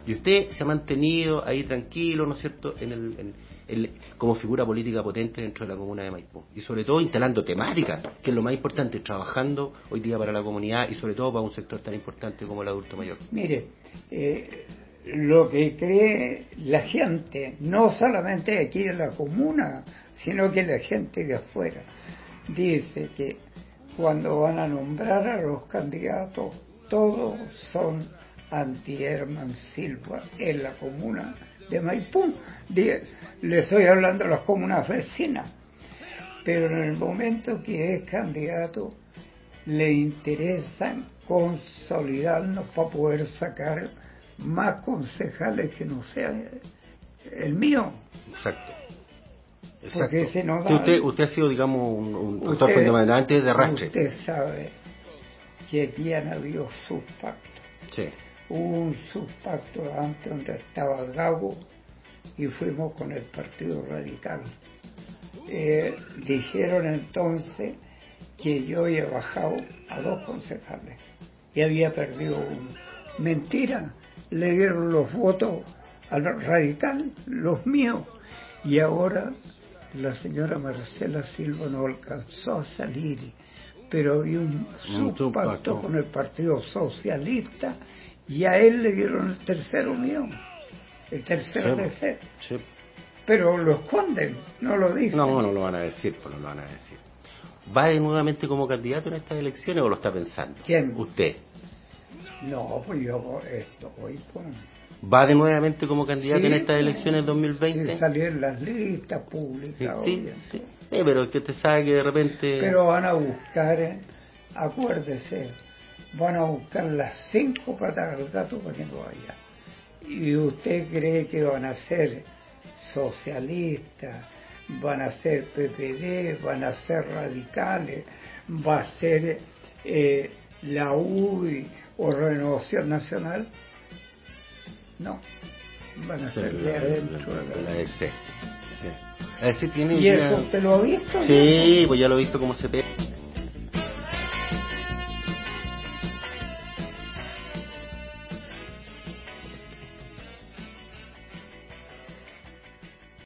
Y usted se ha mantenido ahí tranquilo, ¿no es cierto?, como figura política potente dentro de la comuna de Maipú. Y sobre todo instalando temáticas, que es lo más importante, trabajando hoy día para la comunidad y sobre todo para un sector tan importante como el adulto mayor. Mire, lo que cree la gente, no solamente aquí en la comuna, sino que la gente de afuera, dice que cuando van a nombrar a los candidatos, todos son anti-Herman Silva en la comuna de Maipú. Le estoy hablando de las comunas vecinas, pero en el momento que es candidato, le interesan consolidarnos para poder sacar más concejales que no sean el mío. Exacto. Porque si no da, sí, usted ha sido, digamos, un factor fundamental de arrastre. Usted sabe que aquí han habido subpactos. Sí. Hubo un subpacto antes donde estaba Gago y fuimos con el Partido Radical. Dijeron entonces que yo había bajado a 2 concejales y había perdido uno. Mentira, le dieron los votos al Radical, los míos, y ahora la señora Marcela Silva no alcanzó a salir, pero había un subpacto con el Partido Socialista y a él le dieron el tercero mío, el tercero de ser. Sí. Pero lo esconden, no lo dicen. No lo van a decir, pues no lo van a decir. ¿Va nuevamente como candidato en estas elecciones o lo está pensando? ¿Quién? Usted. No, pues yo estoy con... ¿Va nuevamente como candidato en estas elecciones 2020? Sí, salir en las listas públicas. Sí. Pero es que usted sabe que de repente... Pero van a buscar, acuérdese, van a buscar las 5 patas del gato para que no vaya. ¿Y usted cree que van a ser socialistas, van a ser PPD, van a ser radicales, va a ser la UDI o Renovación Nacional? No, van a ser de adentro de la DC. Sí. ¿Y eso usted lo ha visto? Sí, pues ya lo he visto cómo se pega.